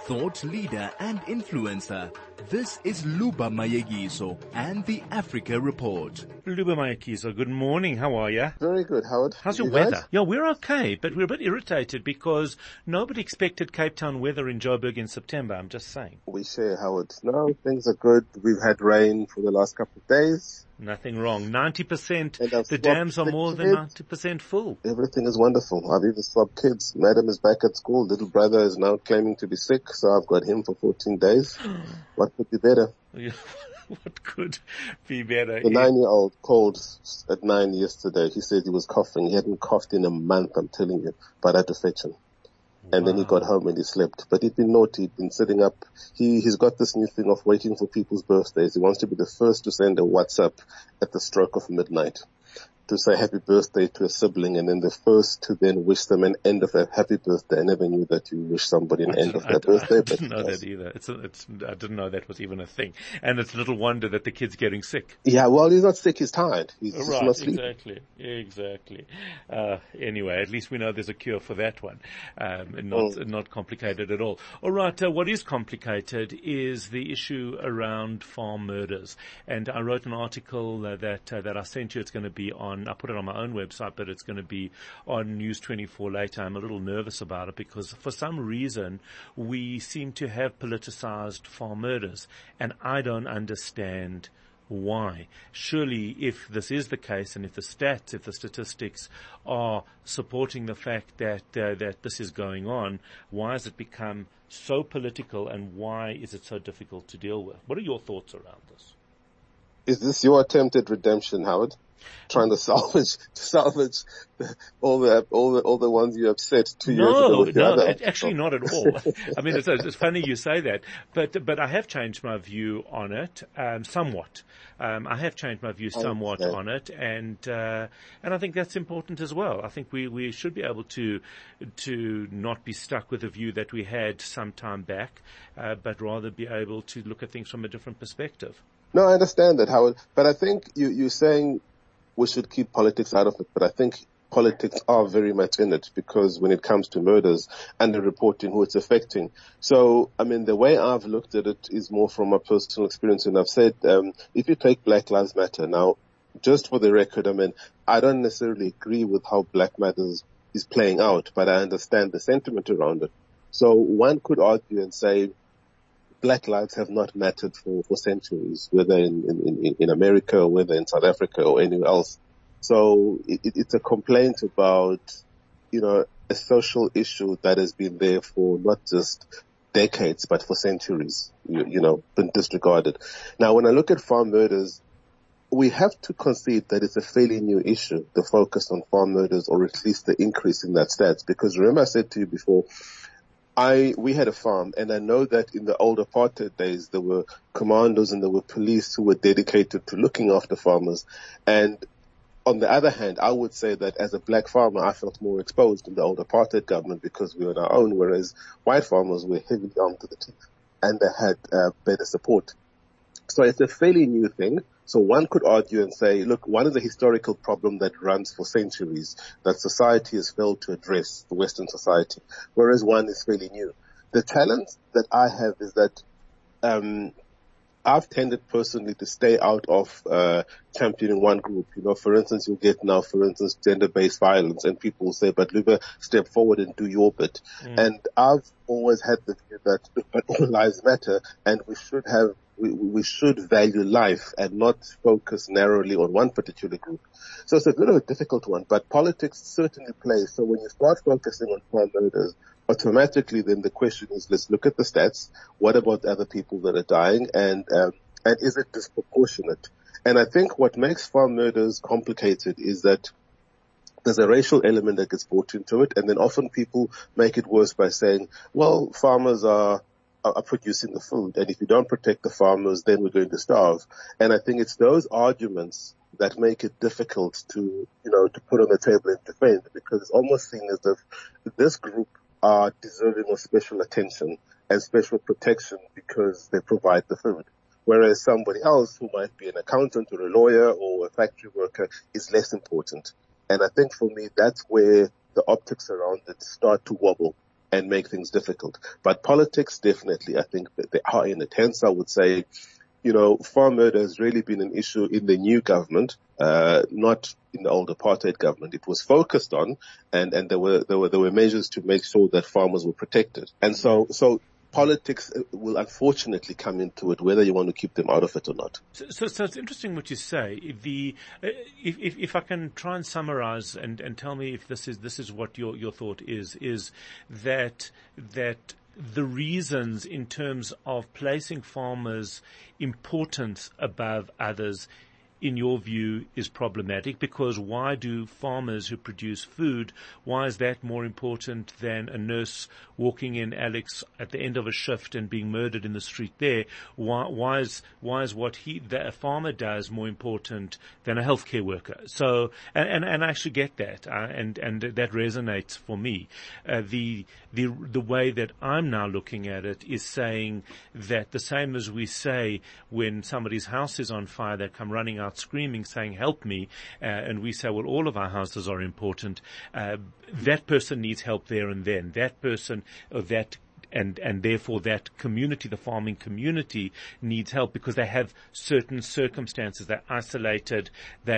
thought leader and influencer. This is Luba Mayekiso and the Africa Report. Luba Mayekiso, good morning. How are you? Very good, Howard. How's your weather? Yeah, we're okay, but we're a bit irritated because nobody expected Cape Town weather in Joburg in September, I'm just saying. We share, Howard. No, things are good. We've had rain for the last couple of days. Nothing wrong. 90%, the dams are more than 90% full. Everything is wonderful. I've even swapped kids. Madam is back at school. Little brother is now claiming to be sick, so I've got him for 14 days. What could be better? What could be better? The 9-year-old called at 9 yesterday. He said he was coughing. He hadn't coughed in a month, I'm telling you, but I had to fetch him. And then he got home and he slept. But he'd been naughty. He'd been sitting up. He's got this new thing of waiting for people's birthdays. He wants to be the first to send a WhatsApp at the stroke of midnight to say happy birthday to a sibling, and then the first to then wish them an end of a happy birthday. I never knew that you wish somebody an end of their birthday. I didn't know that either. I didn't know that was even a thing. And it's little wonder that the kid's getting sick. Yeah, well, he's not sick, he's tired. He's right, not sleeping. Exactly. Anyway, at least we know there's a cure for that one. Not complicated at all. All right, what is complicated is the issue around farm murders. And I wrote an article that I sent you. It's going to be I put it on my own website, but it's going to be on News 24 later. I'm a little nervous about it because for some reason we seem to have politicized farm murders, and I don't understand why. Surely if this is the case, and if the statistics are supporting the fact that this is going on, why has it become so political, and why is it so difficult to deal with? What are your thoughts around this? Is this your attempt at redemption, Howard? Trying to salvage all the ones you upset 2 years ago. No, actually not at all. I mean, it's funny you say that, but I have changed my view on it, somewhat. I have changed my view somewhat on it, and I think that's important as well. I think we should be able to not be stuck with a view that we had some time back, but rather be able to look at things from a different perspective. No, I understand that, Howard, but I think you're saying we should keep politics out of it, but I think politics are very much in it, because when it comes to murders and the reporting who it's affecting. So, I mean, the way I've looked at it is more from a personal experience, and I've said, if you take Black Lives Matter, now, just for the record, I mean, I don't necessarily agree with how Black Matters is playing out, but I understand the sentiment around it. So one could argue and say, Black lives have not mattered for centuries, whether in America or whether in South Africa or anywhere else. So it's a complaint about, a social issue that has been there for not just decades, but for centuries, been disregarded. Now, when I look at farm murders, we have to concede that it's a fairly new issue, the focus on farm murders, or at least the increase in that stats. Because remember I said to you before, we had a farm, and I know that in the old apartheid days, there were commandos and there were police who were dedicated to looking after farmers. And on the other hand, I would say that as a black farmer, I felt more exposed in the old apartheid government because we were on our own, whereas white farmers were heavily armed to the teeth and they had better support. So it's a fairly new thing. So one could argue and say, look, one is a historical problem that runs for centuries that society has failed to address, the Western society, whereas one is fairly new. The challenge that I have is that I've tended personally to stay out of championing one group. For instance, you'll get now, gender-based violence, and people will say, but Luba, step forward and do your bit. And I've always had the view that, but all lives matter, and we should value life and not focus narrowly on one particular group. So it's a bit of a difficult one, but politics certainly plays. So when you start focusing on farm murders, automatically then the question is, let's look at the stats. What about the other people that are dying? And is it disproportionate? And I think what makes farm murders complicated is that there's a racial element that gets brought into it. And then often people make it worse by saying, well, farmers are producing the food, and if you don't protect the farmers, then we're going to starve. And I think it's those arguments that make it difficult to put on the table and defend, because it's almost seen as if this group are deserving of special attention and special protection because they provide the food. Whereas somebody else who might be an accountant or a lawyer or a factory worker is less important. And I think for me, that's where the optics around it start to wobble. and make things difficult. But politics, definitely, I think that they are in it. Hence, I would say, farm murder has really been an issue in the new government, not in the old apartheid government. It was focused on, and there were measures to make sure that farmers were protected. And so politics will unfortunately come into it, whether you want to keep them out of it or not. So it's interesting what you say. If I can try and summarize and tell me if this is what your thought is that the reasons in terms of placing farmers' importance above others, in your view, is problematic, because why do farmers who produce food, why is that more important than a nurse walking in, Alex, at the end of a shift and being murdered in the street there? Why is what a farmer does more important than a healthcare worker? So, and I actually get that, and that resonates for me. The way that I'm now looking at it is saying that the same as we say when somebody's house is on fire, they come running out screaming, saying, help me, and we say, well, all of our houses are important. That person needs help there and then. That person, and therefore that community, the farming community, needs help because they have certain circumstances. They're isolated.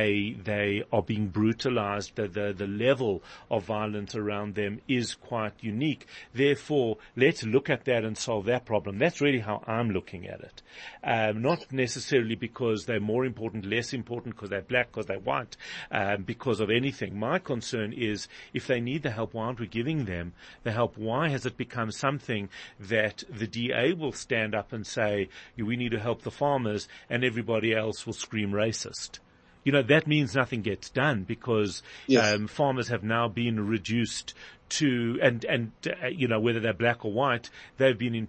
They are being brutalized. The level of violence around them is quite unique. Therefore, let's look at that and solve that problem. That's really how I'm looking at it. Not necessarily because they're more important, less important, because they're black, because they're white, because of anything. My concern is if they need the help, why aren't we giving them the help? Why has it become something that the DA will stand up and say, we need to help the farmers, and everybody else will scream racist? That means nothing gets done because farmers have now been reduced to, and whether they're black or white, they've been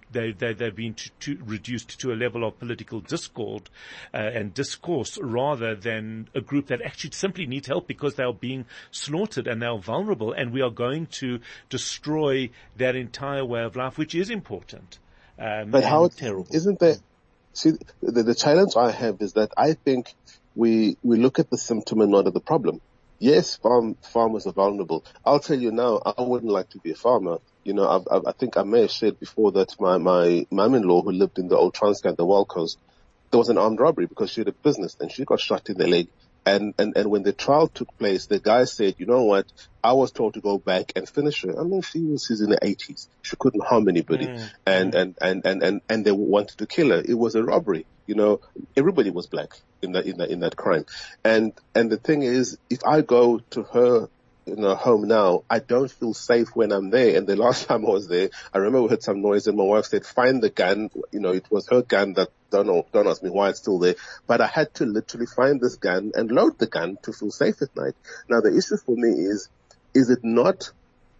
reduced to a level of political discord and discourse, rather than a group that actually simply needs help because they are being slaughtered and they are vulnerable, and we are going to destroy that entire way of life, which is important. But how terrible isn't there? See, the challenge I have is that I think we look at the symptom and not at the problem. Yes, farmers are vulnerable. I'll tell you now, I wouldn't like to be a farmer. I think I may have said before that my mum-in-law, who lived in the old Transkei, the Wild Coast, there was an armed robbery because she had a business and she got shot in the leg. And when the trial took place, the guy said, you know what, I was told to go back and finish her. I mean, she's in the 80s. She couldn't harm anybody. And they wanted to kill her. It was a robbery. Everybody was black in that crime. And the thing is, if I go to her home now, I don't feel safe when I'm there. And the last time I was there, I remember we heard some noise and my wife said, find the gun. It was her gun that, don't ask me why it's still there. But I had to literally find this gun and load the gun to feel safe at night. Now the issue for me is it not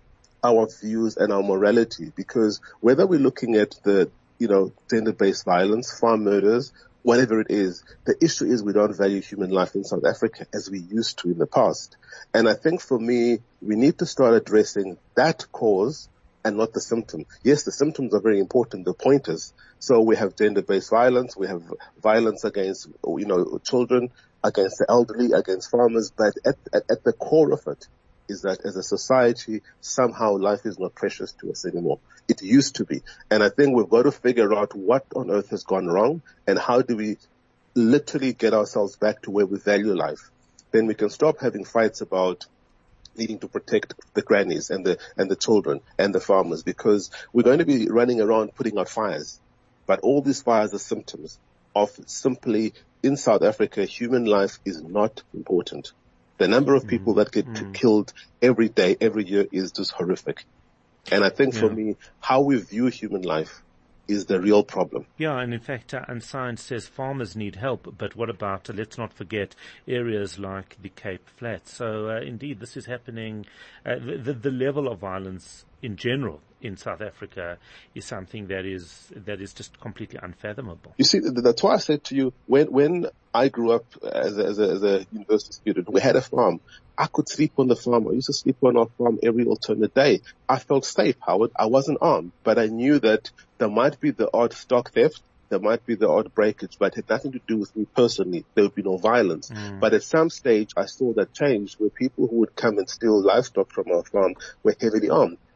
our views and our morality? Because whether we're looking at the, gender-based violence, farm murders, whatever it is, the issue is we don't value human life in South Africa as we used to in the past. And I think for me, we need to start addressing that cause and not the symptom. Yes, the symptoms are very important, the pointers. So we have gender-based violence, we have violence against, children, against the elderly, against farmers, but at the core of it is that as a society, somehow life is not precious to us anymore. It used to be. And I think we've got to figure out what on earth has gone wrong and how do we literally get ourselves back to where we value life. Then we can stop having fights about needing to protect the grannies and the children and the farmers, because we're going to be running around putting out fires. But all these fires are symptoms of simply, in South Africa, human life is not important. The number of people that get killed every day, every year is just horrific. And I think for me, how we view human life is the real problem. Yeah, and in fact, and science says farmers need help, but what about, let's not forget, areas like the Cape Flats. So indeed, this is happening. The level of violence in general in South Africa is something that is just completely unfathomable. You see, that's why I said to you, when I grew up as a university student, we had a farm. I could sleep on the farm. I used to sleep on our farm every alternate day. I felt safe, Howard. I wasn't armed, but I knew that there might be the odd stock theft. There might be the odd breakage, but it had nothing to do with me personally. There would be no violence. But at some stage, I saw that change where people who would come and steal livestock from our farm were heavily armed.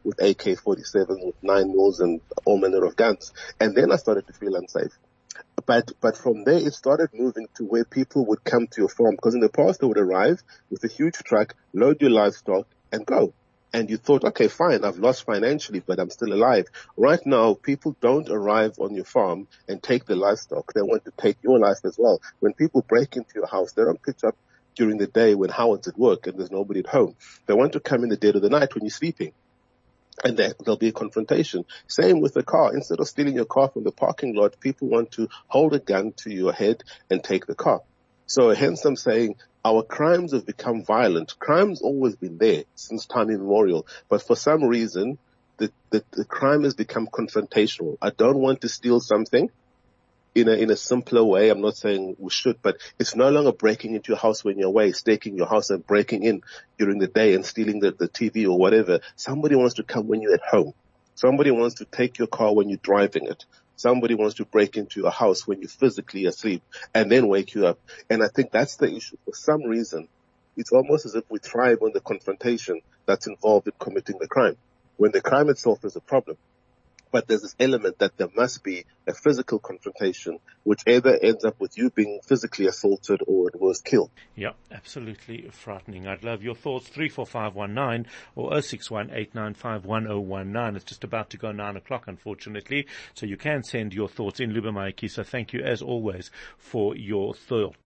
with AK-47s, with 9mm and all manner of guns. And then I started to feel unsafe. But from there, it started moving to where people would come to your farm, because in the past they would arrive with a huge truck, load your livestock and go. And you thought, okay, fine, I've lost financially, but I'm still alive. Right now, people don't arrive on your farm and take the livestock. They want to take your life as well. When people break into your house, they don't pitch up during the day when Howard's at work and there's nobody at home. They want to come in the dead of the night when you're sleeping. And there'll be a confrontation. Same with the car. Instead of stealing your car from the parking lot, people want to hold a gun to your head and take the car. So hence I'm saying our crimes have become violent. Crime's always been there since time immemorial. But for some reason, the crime has become confrontational. I don't want to steal something in a simpler way. I'm not saying we should, but it's no longer breaking into your house when you're away, staking your house and breaking in during the day and stealing the TV or whatever. Somebody wants to come when you're at home. Somebody wants to take your car when you're driving it. Somebody wants to break into your house when you're physically asleep and then wake you up. And I think that's the issue. For some reason, it's almost as if we thrive on the confrontation that's involved in committing the crime, when the crime itself is a problem. But there's this element that there must be a physical confrontation, which either ends up with you being physically assaulted or at worst killed. Yeah, absolutely frightening. I'd love your thoughts. 34519 or 06189511019. It's just about to go 9 o'clock, unfortunately. So you can send your thoughts in. Luba Mayekiso, thank you as always for your thoughts.